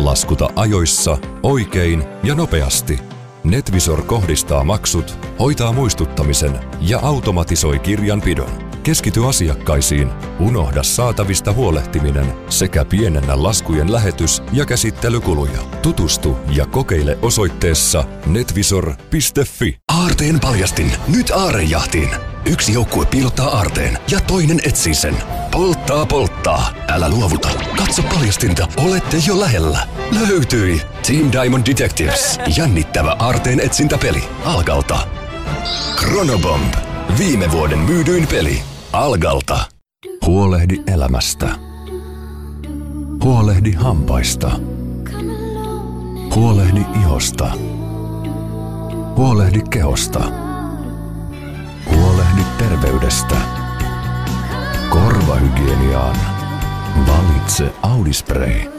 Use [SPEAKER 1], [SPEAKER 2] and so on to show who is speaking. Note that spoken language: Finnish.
[SPEAKER 1] Laskuta ajoissa, oikein ja nopeasti. NetVisor kohdistaa maksut, hoitaa muistuttamisen ja automatisoi kirjanpidon. Keskity asiakkaisiin, unohda saatavista huolehtiminen sekä pienennä laskujen lähetys- ja käsittelykuluja. Tutustu ja kokeile osoitteessa netvisor.fi.
[SPEAKER 2] Aarteen paljastin. Nyt aarrejahtiin. Yksi joukkue piilottaa aarteen ja toinen etsii sen. Polttaa. Älä luovuta. Katso paljastinta. Olette jo lähellä. Löytyi. Team Diamond Detectives. Jännittävä aarteen etsintäpeli. Algalta. Chronobomb. Viime vuoden myydyin peli. Algalta.
[SPEAKER 1] Huolehdi elämästä. Huolehdi hampaista. Huolehdi ihosta. Huolehdi kehosta. Huolehdi terveydestä. Korvahygieniaan. Valitse Audispray.